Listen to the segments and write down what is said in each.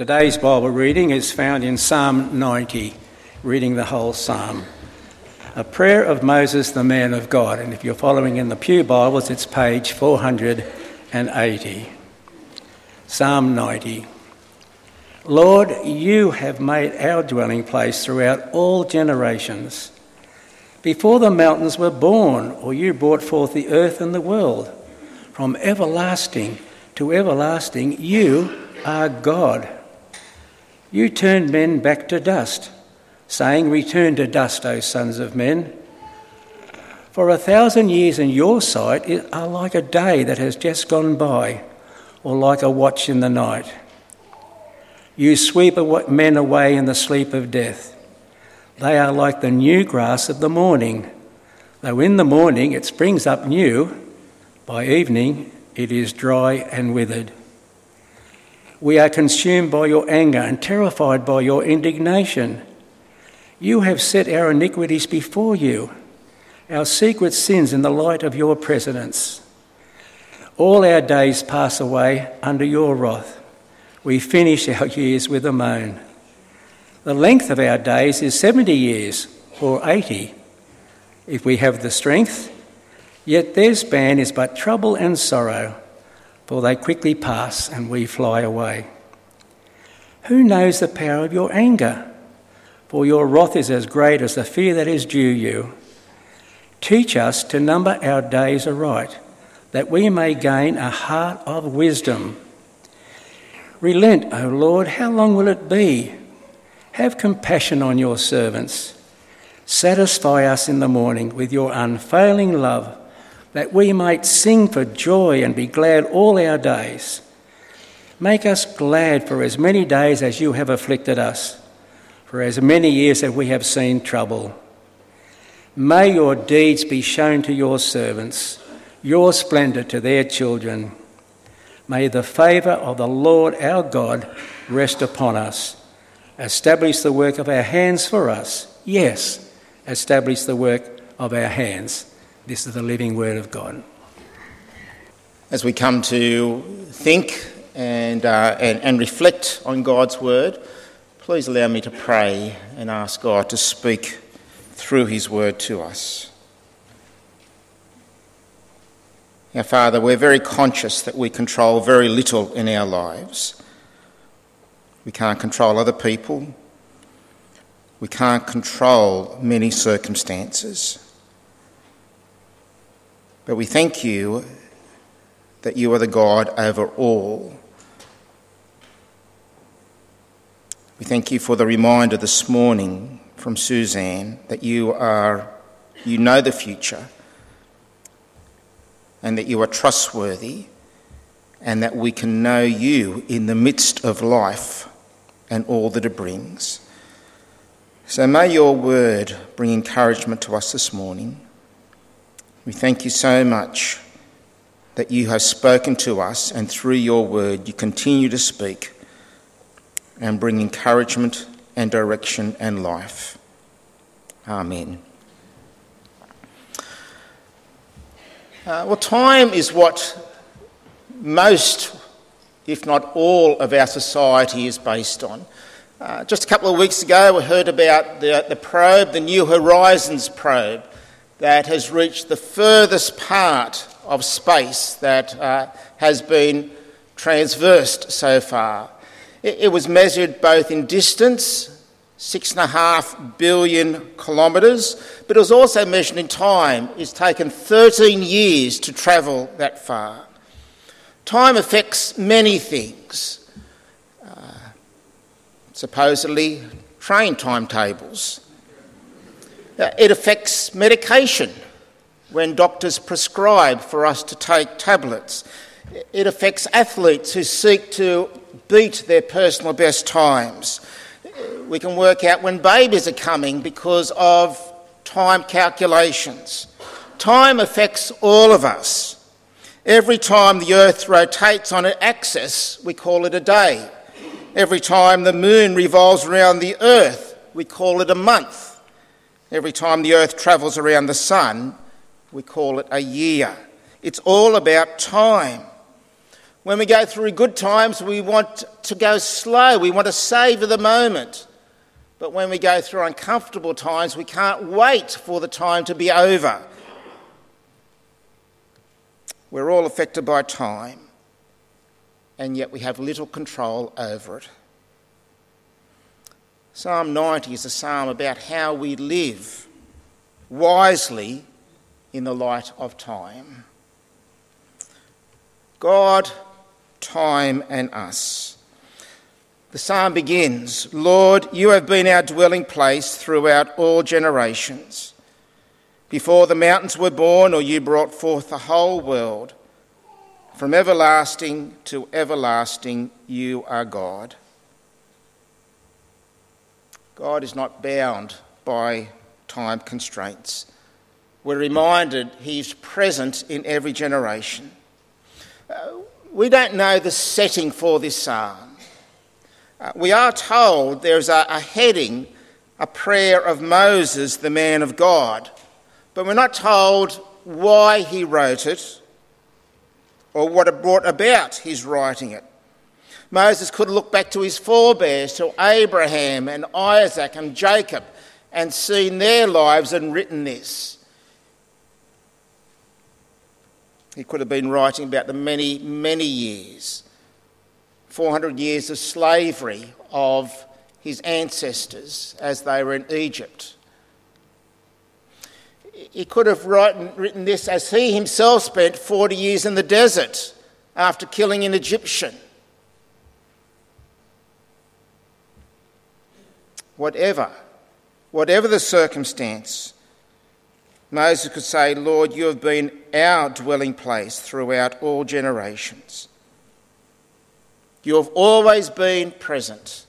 Today's Bible reading is found in Psalm 90, reading the whole psalm. A prayer of Moses, the man of God. And if you're following in the Pew Bibles, it's page 480. Psalm 90. Lord, you have made our dwelling place throughout all generations. Before the mountains were born, or you brought forth the earth and the world, from everlasting to everlasting, you are God. You turned men back to dust, saying, return to dust, O sons of men. For 1,000 years in your sight are like a day that has just gone by, or like a watch in the night. You sweep men away in the sleep of death. They are like the new grass of the morning. Though in the morning it springs up new, by evening it is dry and withered. We are consumed by your anger and terrified by your indignation. You have set our iniquities before you, our secret sins in the light of your presence. All our days pass away under your wrath. We finish our years with a moan. The length of our days is 70 years, or 80, if we have the strength. Yet their span is but trouble and sorrow, for they quickly pass and we fly away. Who knows the power of your anger? For your wrath is as great as the fear that is due you. Teach us to number our days aright, that we may gain a heart of wisdom. Relent, O Lord, how long will it be? Have compassion on your servants. Satisfy us in the morning with your unfailing love, that we might sing for joy and be glad all our days. Make us glad for as many days as you have afflicted us, for as many years as we have seen trouble. May your deeds be shown to your servants, your splendour to their children. May the favour of the Lord our God rest upon us. Establish the work of our hands for us. Yes, establish the work of our hands. This is the living word of God. As we come to think and reflect on God's word, please allow me to pray and ask God to speak through his word to us. Our Father, we're very conscious that we control very little in our lives. We can't control other people. We can't control many circumstances. But we thank you that you are the God over all. We thank you for the reminder this morning from Suzanne that you know the future and that you are trustworthy and that we can know you in the midst of life and all that it brings. So may your word bring encouragement to us this morning. We thank you so much that you have spoken to us and through your word you continue to speak and bring encouragement and direction and life. Amen. Time is what most, if not all, of our society is based on. Just a couple of weeks ago we heard about the probe, the New Horizons probe, that has reached the furthest part of space that has been transversed so far. It was measured both in distance, 6.5 billion kilometres, but it was also measured in time. It's taken 13 years to travel that far. Time affects many things. Supposedly train timetables. It affects medication when doctors prescribe for us to take tablets. It affects athletes who seek to beat their personal best times. We can work out when babies are coming because of time calculations. Time affects all of us. Every time the earth rotates on an axis, we call it a day. Every time the moon revolves around the earth, we call it a month. Every time the earth travels around the sun, we call it a year. It's all about time. When we go through good times, we want to go slow. We want to savour the moment. But when we go through uncomfortable times, we can't wait for the time to be over. We're all affected by time, and yet we have little control over it. Psalm 90 is a psalm about how we live wisely in the light of time. God, time and us. The psalm begins, Lord, you have been our dwelling place throughout all generations. Before the mountains were born, or you brought forth the whole world, from everlasting to everlasting, you are God. God is not bound by time constraints. We're reminded he's present in every generation. We don't know the setting for this psalm. We are told there's a heading, a prayer of Moses, the man of God, but we're not told why he wrote it or what it brought about his writing it. Moses could look back to his forebears, to Abraham and Isaac and Jacob, and seen their lives and written this. He could have been writing about the many, many years, 400 years of slavery of his ancestors as they were in Egypt. He could have written this as he himself spent 40 years in the desert after killing an Egyptian. Whatever the circumstance, Moses could say, Lord, you have been our dwelling place throughout all generations. You have always been present.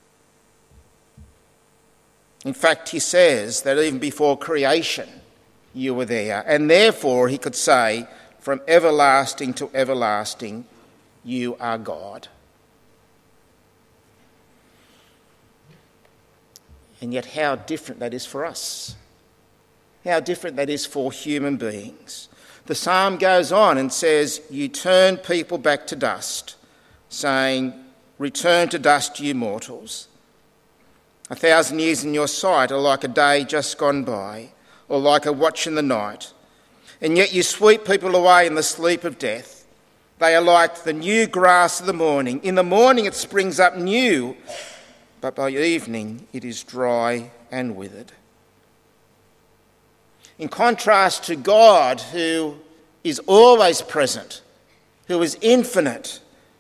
In fact, he says that even before creation, you were there. And therefore, he could say, from everlasting to everlasting, you are God. And yet how different that is for us. How different that is for human beings. The psalm goes on and says, you turn people back to dust, saying, return to dust, you mortals. 1,000 years in your sight are like a day just gone by, or like a watch in the night. And yet you sweep people away in the sleep of death. They are like the new grass of the morning. In the morning it springs up new, but by evening it is dry and withered. In contrast to God, who is always present, who is infinite,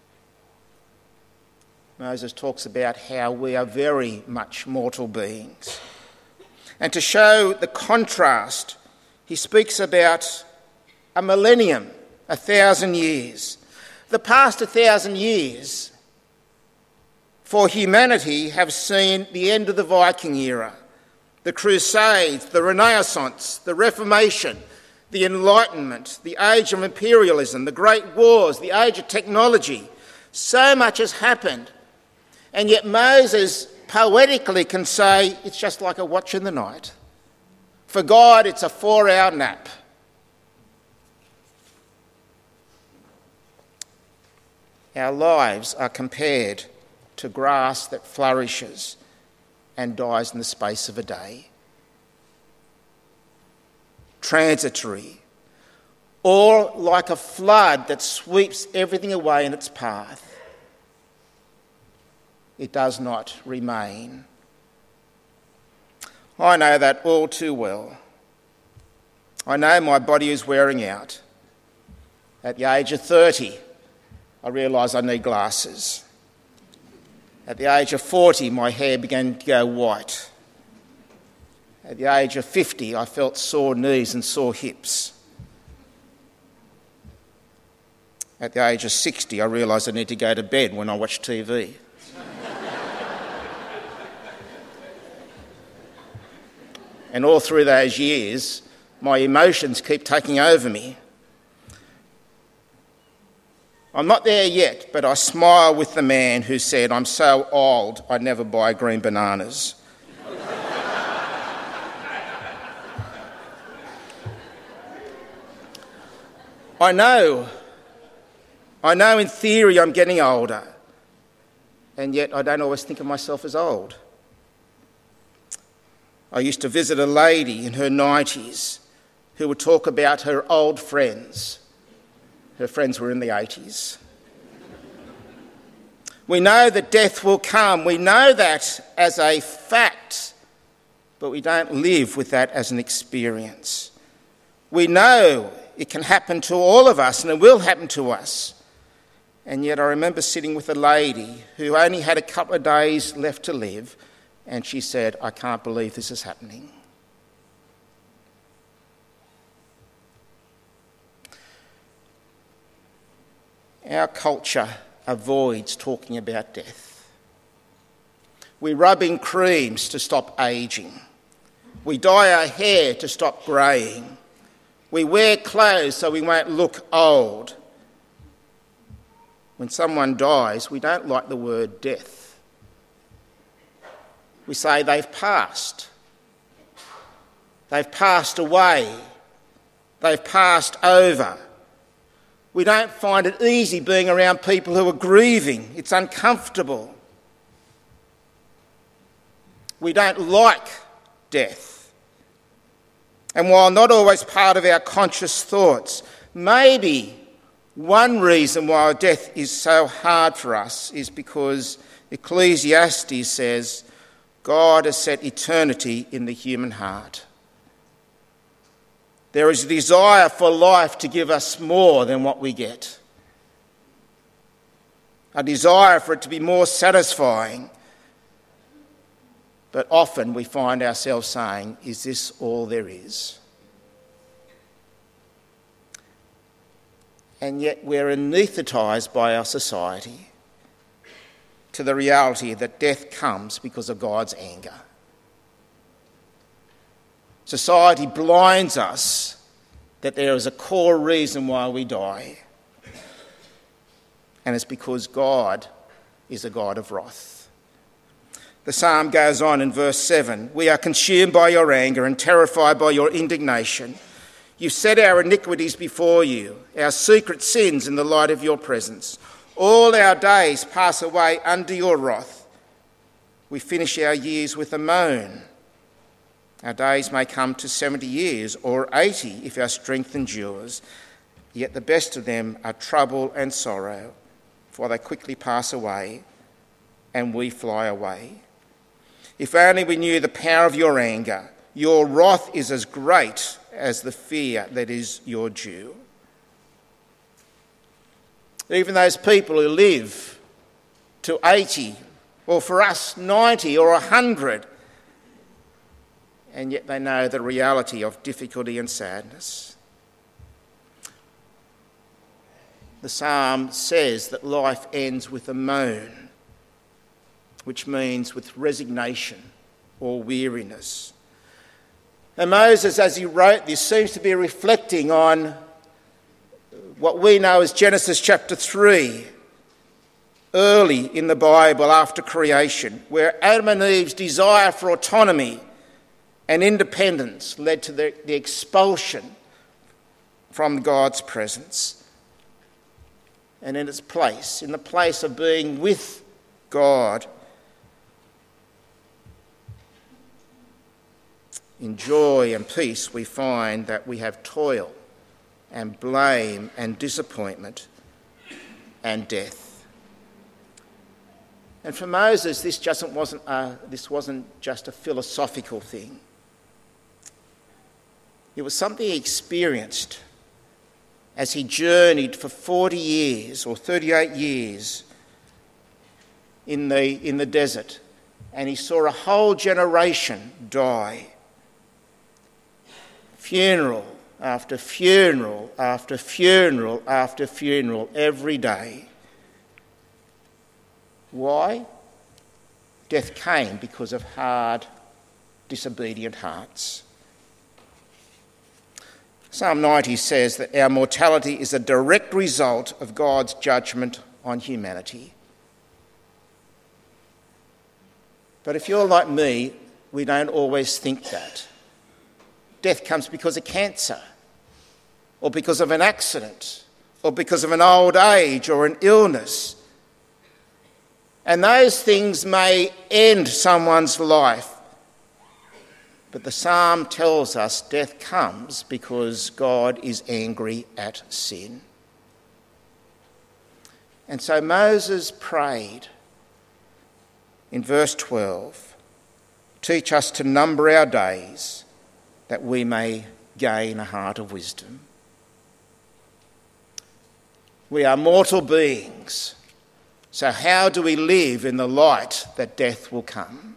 Moses talks about how we are very much mortal beings. And to show the contrast, he speaks about a millennium, 1,000 years. The past 1,000 years for humanity have seen the end of the Viking era, the Crusades, the Renaissance, the Reformation, the Enlightenment, the age of imperialism, the Great Wars, the age of technology. So much has happened. And yet Moses poetically can say it's just like a watch in the night. For God, it's a 4-hour nap. Our lives are compared to grass that flourishes and dies in the space of a day. Transitory, or like a flood that sweeps everything away in its path. It does not remain. I know that all too well. I know my body is wearing out. At the age of 30, I realised I need glasses. At the age of 40, my hair began to go white. At the age of 50, I felt sore knees and sore hips. At the age of 60, I realised I need to go to bed when I watch TV. And all through those years, my emotions keep taking over me. I'm not there yet, but I smile with the man who said, I'm so old, I'd never buy green bananas. I I know in theory I'm getting older, and yet I don't always think of myself as old. I used to visit a lady in her 90s who would talk about her old friends. Her friends were in the 80s. We know that death will come. We know that as a fact, but we don't live with that as an experience. We know it can happen to all of us and it will happen to us. And yet I remember sitting with a lady who only had a couple of days left to live, and she said, "I can't believe this is happening." Our culture avoids talking about death. We rub in creams to stop ageing. We dye our hair to stop greying. We wear clothes so we won't look old. When someone dies, we don't like the word death. We say they've passed. They've passed away. They've passed over. We don't find it easy being around people who are grieving. It's uncomfortable. We don't like death. And while not always part of our conscious thoughts, maybe one reason why death is so hard for us is because Ecclesiastes says God has set eternity in the human heart. There is a desire for life to give us more than what we get. A desire for it to be more satisfying. But often we find ourselves saying, "Is this all there is?" And yet we're anaesthetised by our society to the reality that death comes because of God's anger. Society blinds us that there is a core reason why we die, and it's because God is a God of wrath. The psalm goes on in verse 7, "We are consumed by your anger and terrified by your indignation. You set our iniquities before you, our secret sins in the light of your presence. All our days pass away under your wrath. We finish our years with a moan. Our days may come to 70 years or 80 if our strength endures. Yet the best of them are trouble and sorrow, for they quickly pass away and we fly away. If only we knew the power of your anger. Your wrath is as great as the fear that is your due." Even those people who live to 80, or for us 90 or 100, and yet they know the reality of difficulty and sadness. The psalm says that life ends with a moan, which means with resignation or weariness. And Moses, as he wrote this, seems to be reflecting on what we know as Genesis chapter 3, early in the Bible after creation, where Adam and Eve's desire for autonomy and independence led to the expulsion from God's presence. And in its place, in the place of being with God, in joy and peace, we find that we have toil and blame and disappointment and death. And for Moses, this wasn't just a philosophical thing. It was something he experienced as he journeyed for 40 years or 38 years in the desert, and he saw a whole generation die. Funeral after funeral after funeral after funeral every day. Why? Death came because of hard, disobedient hearts. Psalm 90 says that our mortality is a direct result of God's judgment on humanity. But if you're like me, we don't always think that. Death comes because of cancer, or because of an accident, or because of an old age or an illness. And those things may end someone's life. But the psalm tells us death comes because God is angry at sin. And so Moses prayed in verse 12, "Teach us to number our days, that we may gain a heart of wisdom." We are mortal beings, so how do we live in the light that death will come?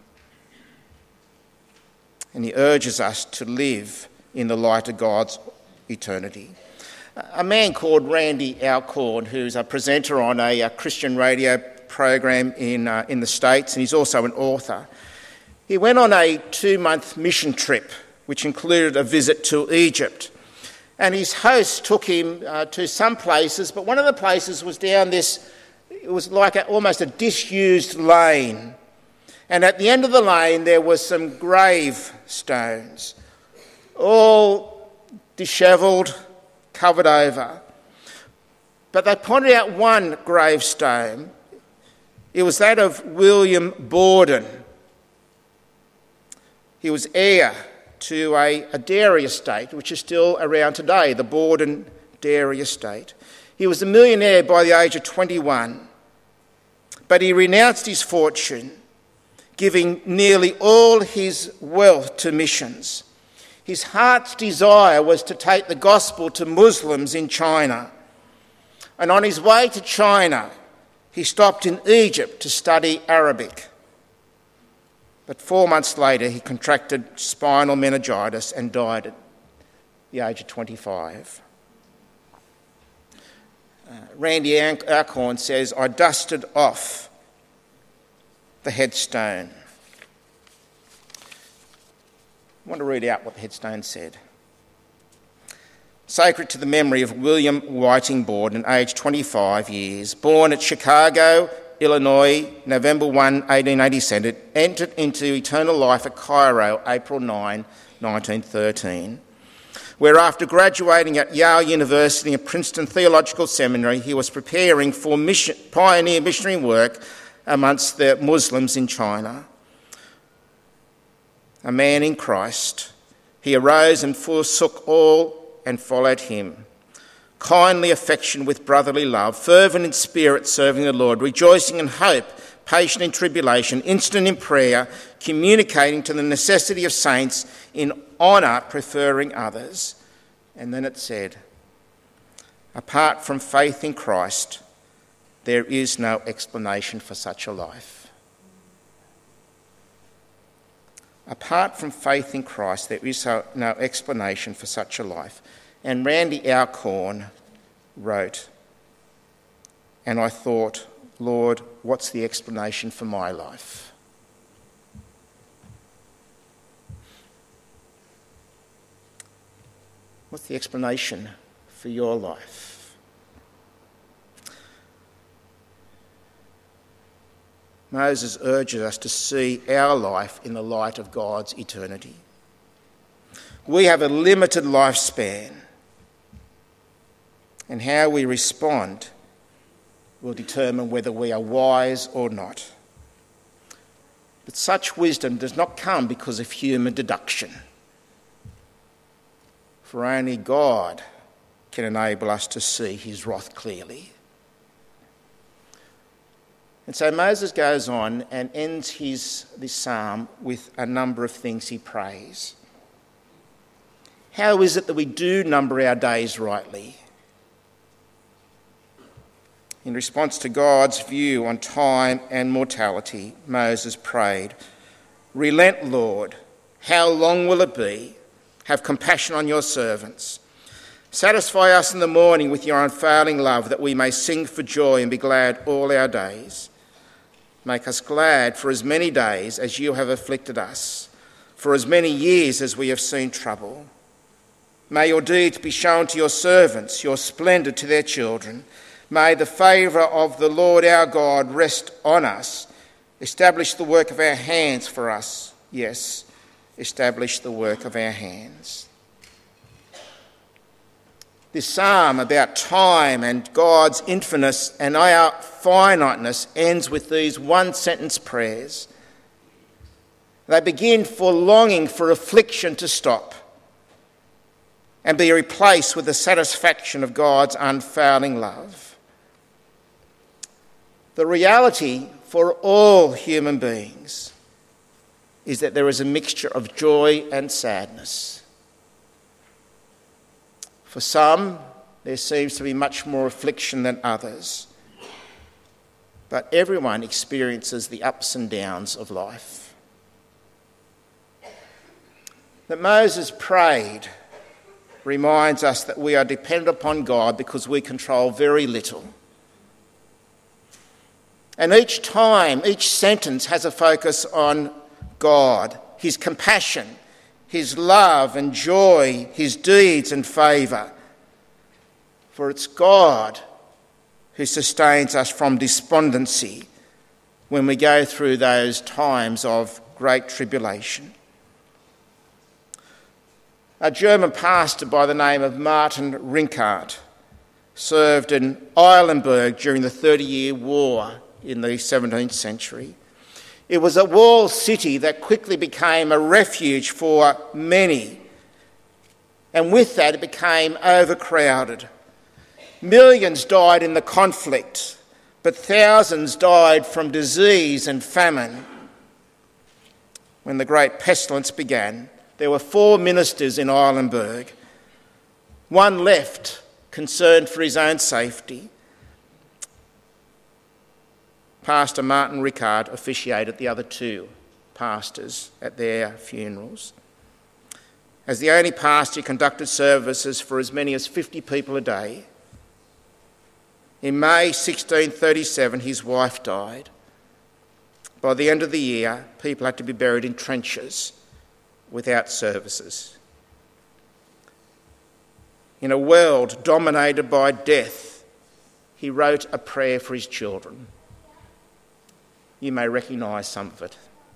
And he urges us to live in the light of God's eternity. A man called Randy Alcorn, who's a presenter on a Christian radio program in the States, and he's also an author, he went on a 2-month mission trip, which included a visit to Egypt. And his host took him to some places, but one of the places was down this, it was like almost a disused lane. And at the end of the lane there were some gravestones, all dishevelled, covered over. But they pointed out one gravestone. It was that of William Borden. He was heir to a dairy estate, which is still around today, the Borden Dairy Estate. He was a millionaire by the age of 21, but he renounced his fortune, giving nearly all his wealth to missions. His heart's desire was to take the gospel to Muslims in China. And on his way to China, he stopped in Egypt to study Arabic. But 4 months later, he contracted spinal meningitis and died at the age of 25. Randy Alcorn says, "I dusted off the headstone." I want to read out what the headstone said. "Sacred to the memory of William Whiting Borden, aged 25 years, born at Chicago, Illinois, November 1, 1887, entered into eternal life at Cairo, April 9, 1913, where after graduating at Yale University and Princeton Theological Seminary, he was preparing for pioneer missionary work amongst the Muslims in China. A man in Christ, he arose and forsook all and followed him. Kindly affection with brotherly love, fervent in spirit serving the Lord, rejoicing in hope, patient in tribulation, instant in prayer, communicating to the necessity of saints, in honour preferring others." And then it said, "Apart from faith in Christ, there is no explanation for such a life." Apart from faith in Christ, there is no explanation for such a life. And Randy Alcorn wrote, "And I thought, Lord, what's the explanation for my life?" What's the explanation for your life? Moses urges us to see our life in the light of God's eternity. We have a limited lifespan, and how we respond will determine whether we are wise or not. But such wisdom does not come because of human deduction, for only God can enable us to see his wrath clearly. And so Moses goes on and ends this psalm with a number of things he prays. How is it that we do number our days rightly? In response to God's view on time and mortality, Moses prayed, "Relent, Lord, how long will it be? Have compassion on your servants. Satisfy us in the morning with your unfailing love, that we may sing for joy and be glad all our days. Make us glad for as many days as you have afflicted us, for as many years as we have seen trouble. May your deeds be shown to your servants, your splendour to their children. May the favour of the Lord our God rest on us. Establish the work of our hands for us. Yes, establish the work of our hands." This psalm about time and God's infiniteness and our finiteness ends with these one-sentence prayers. They begin for longing for affliction to stop and be replaced with the satisfaction of God's unfailing love. The reality for all human beings is that there is a mixture of joy and sadness. For some, there seems to be much more affliction than others, but everyone experiences the ups and downs of life. That Moses prayed reminds us that we are dependent upon God because we control very little. And each time, each sentence has a focus on God, his compassion, his love and joy, his deeds and favour. For it's God who sustains us from despondency when we go through those times of great tribulation. A German pastor by the name of Martin Rinkart served in Eilenburg during the 30-Year War in the 17th century. It was a walled city that quickly became a refuge for many, and with that it became overcrowded. Millions died in the conflict, but thousands died from disease and famine. When the great pestilence began, there were 4 ministers in Eilenburg. One left, concerned for his own safety. Pastor Martin Rickard officiated the other 2 pastors at their funerals. As the only pastor, he conducted services for as many as 50 people a day. In May 1637, his wife died. By the end of the year, people had to be buried in trenches without services. In a world dominated by death, he wrote a prayer for his children. You may recognise some of it.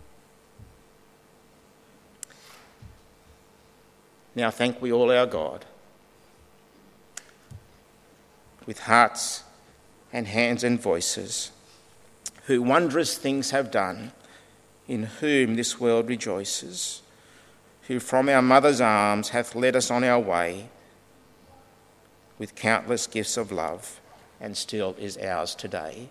Now thank we all our God, with hearts and hands and voices, who wondrous things have done, in whom this world rejoices, who from our mother's arms hath led us on our way, with countless gifts of love, and still is ours today.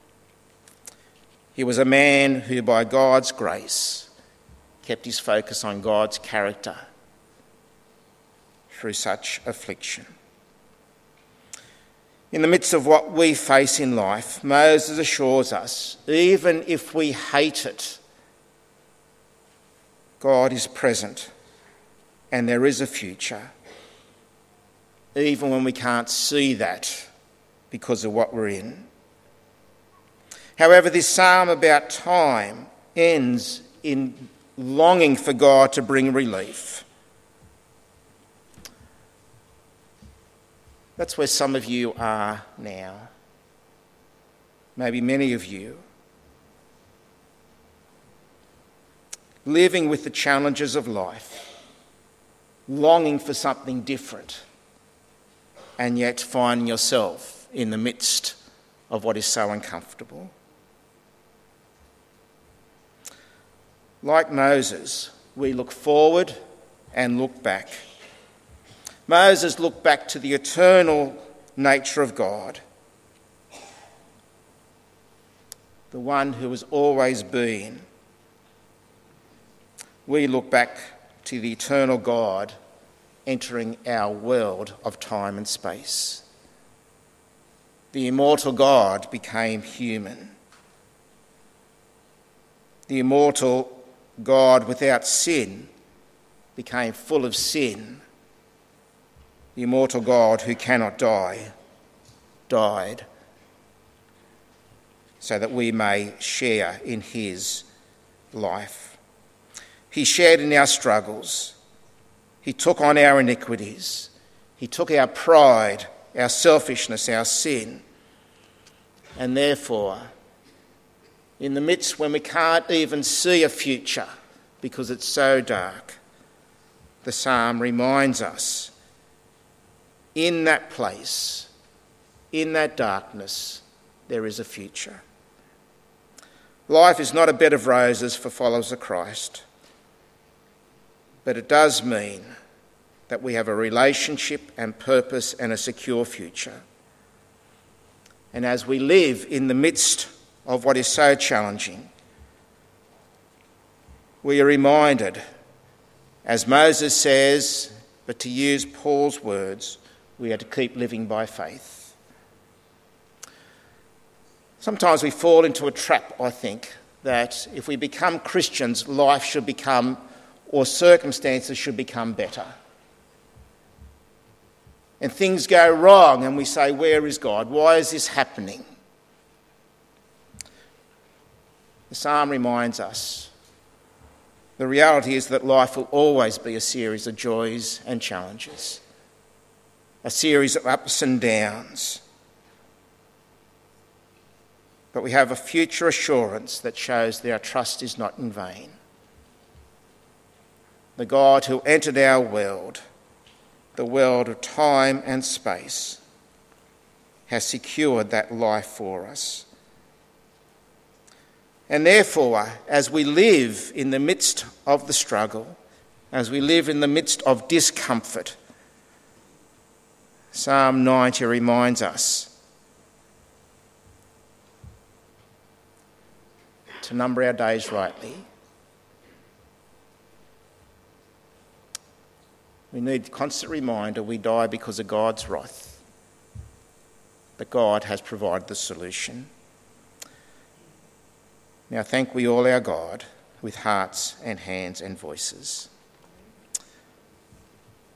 He was a man who, by God's grace, kept his focus on God's character through such affliction. In the midst of what we face in life, Moses assures us, even if we hate it, God is present and there is a future, even when we can't see that because of what we're in. However, this psalm about time ends in longing for God to bring relief. That's where some of you are now. Maybe many of you. Living with the challenges of life, longing for something different, and yet finding yourself in the midst of what is so uncomfortable. Like Moses, we look forward and look back. Moses looked back to the eternal nature of God, the one who has always been. We look back to the eternal God entering our world of time and space. The immortal God became human. The immortal God without sin became full of sin. The immortal God who cannot die died so that we may share in his life. He shared in our struggles. He took on our iniquities. He took our pride, our selfishness, our sin. And therefore, in the midst when we can't even see a future because it's so dark, the psalm reminds us, in that place, in that darkness, there is a future. Life is not a bed of roses for followers of Christ, but it does mean that we have a relationship and purpose and a secure future. And as we live in the midst of what is so challenging, we are reminded, as Moses says, but to use Paul's words, we are to keep living by faith. Sometimes we fall into a trap, I think, that if we become Christians, life should become, or circumstances should become better. And things go wrong and we say, where is God? Why is this happening? The psalm reminds us the reality is that life will always be a series of joys and challenges, a series of ups and downs. But we have a future assurance that shows that our trust is not in vain. The God who entered our world, the world of time and space, has secured that life for us. And therefore, as we live in the midst of the struggle, as we live in the midst of discomfort, Psalm 90 reminds us to number our days rightly. We need constant reminder we die because of God's wrath, but God has provided the solution. Now thank we all our God with hearts and hands and voices.